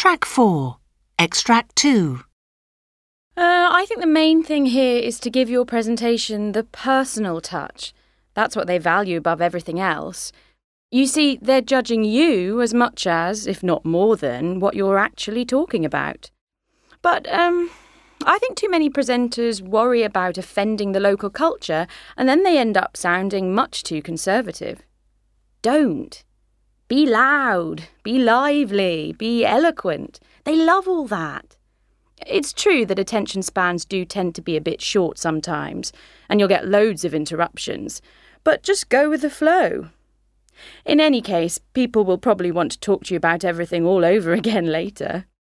Track 4. Extract 2. I think the main thing here is to give your presentation the personal touch. That's what they value above everything else. You see, they're judging you as much as, if not more than, what you're actually talking about. But I think too many presenters worry about offending the local culture and then they end up sounding much too conservative. Don't. Be loud, be lively, be eloquent. They love all that. It's true that attention spans do tend to be a bit short sometimes, and you'll get loads of interruptions, but just go with the flow. In any case, people will probably want to talk to you about everything all over again later.